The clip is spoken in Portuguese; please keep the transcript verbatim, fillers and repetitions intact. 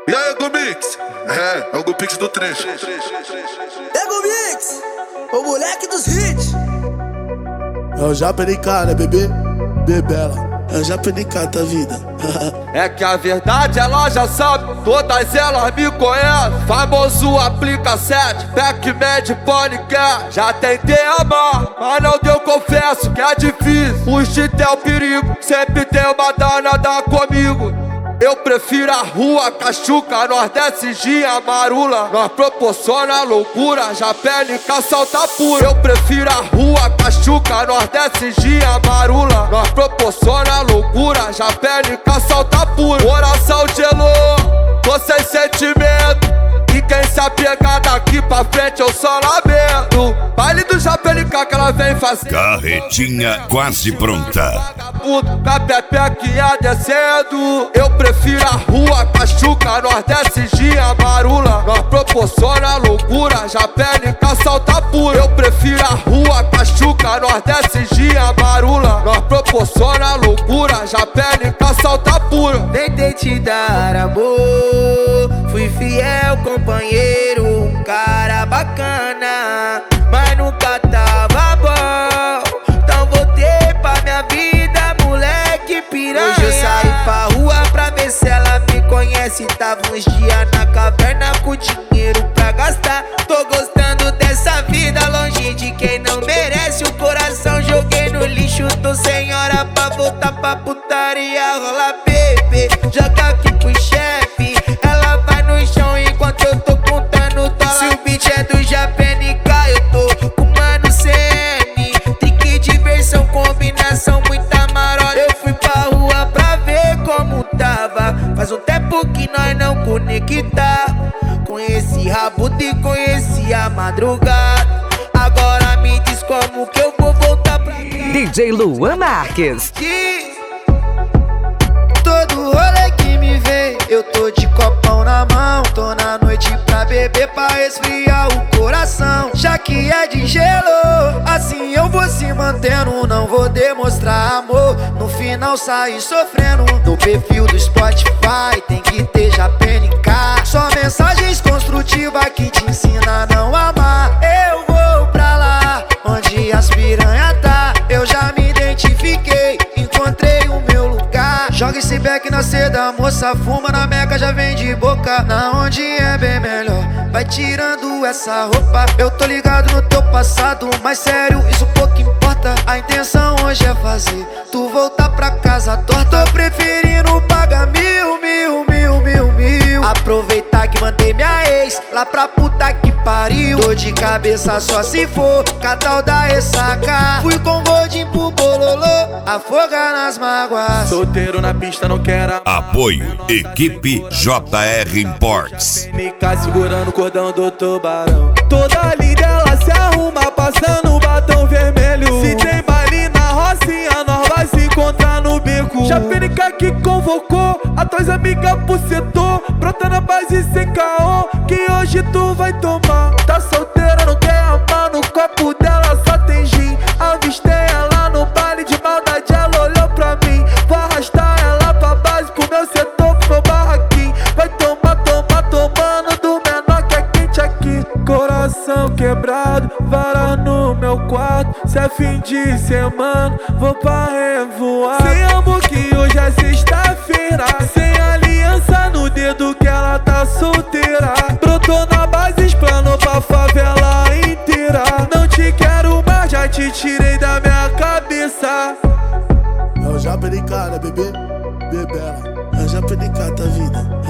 E aí, Gomix? É, é o Gomix do trecho. É Gomix, o moleque dos hits. É o Japa N K, né, bebê? Bebela. É o Japa N K, tá vida. É que a verdade ela já sabe, todas elas me conhecem. Famoso aplica sete, Pac-Man de Ponycat. Já tentei amar, mas não deu, confesso que é difícil. Fugir é o perigo, sempre tem uma danada comigo. Eu prefiro a rua, Cachuca, nós desce dia marula. Nós proporciona loucura, já pele salta pura. Eu prefiro a rua, Cachuca, nós desce dia marula. Nós proporciona loucura, já pele salta pura. Coração gelou, tô sem sentimento. E quem se apegar daqui pra frente eu só lamento. Baile do Japa N K que ela vem fazer. Carretinha quase pronta. Vagabundo, com a pepequinha descendo. Eu prefiro a rua, Cachuca, nós desce dia marula. Nós proporciona loucura, Japa N K salta pura. Eu prefiro a rua, Cachuca, nós desce dia marula. Nós proporciona loucura, Japa N K salta pura. Tentei te dar amor, fui fiel companheiro, um cara bacana, mas nunca tava bom. Então voltei pra minha vida, moleque piranha. Hoje eu saí pra rua pra ver se ela me conhece. Tava uns dias na caverna com dinheiro pra gastar. Tô gostando dessa vida, longe de quem não merece. O coração joguei no lixo, tô sem hora pra voltar pra putaria. Rola bebê, joga aqui pro chefe. Ela vai no chão enquanto eu tô contando dólar. Se o beat é do Japa N K, eu tô com mano C N. Trick, diversão, combinação, muita marola. Eu fui pra rua pra ver como tava. Faz um tempo que nós não conecta. Conheci Rabuda e conheci a madrugada. Agora me diz como que eu vou voltar pra cá. D J Luan Marques. Todo rolê que me vê, eu tô de copão na mão. Tô na noite pra beber, pra esfriar o coração. Já que é de gelo, assim eu vou se mantendo. Não vou demonstrar amor, no final sair sofrendo. No perfil do Spotify tem que ter Japa N K. Só mensagens construtivas que te ensinam a não amar. Eu vou pra lá, onde as piranha tá. Eu já me identifiquei, encontrei o meu lugar. Joga esse beck na seda, moça, fuma na meca, já vem de boca. Na onde é bem melhor, vai tirando essa roupa. Eu tô ligado no teu passado, mas sério, isso pouco importa. A intenção hoje é fazer tu voltar pra casa torta. Tô preferindo pagar mil, mil, mil, mil, mil. Aproveitar que mandei minha ex lá pra puta que pariu. Tô de cabeça só se for catal da ressaca. Fui com Godinho pro bololô, afogar nas mágoas. Solteiro na pista, não quero. Apoio Equipe J R Imports. N K segurando o cordão do tubarão. Toda linda ela se arruma, passando batom vermelho. Se tem baile na Rocinha, nós vai se encontrar no beco. Japa N K que convocou a tuas amigas pro setor. Brota na base sem caô, que hoje tu vai tomar. Tá solteira, não quer amar, no copo dela só tem gin. Avistei ela no baile de maldade, ela olhou pra mim. Vou arrastar ela pra base, pro meu setor, pro meu barraquinho. Vai tomar, tomar, tomando do menor que é quente aqui. Coração quebrado, vara no meu quarto. Se é fim de semana, vou pra revoar. Sem amor que hoje é sexta-feira. Sem aliança no dedo que ela tá solteira. Brotou na base, explanou pra favela inteira. Não te quero mais, já te tirei da minha cabeça. É o Japa N K, né, bebê? Bebela. É o Japa N K, tá vida.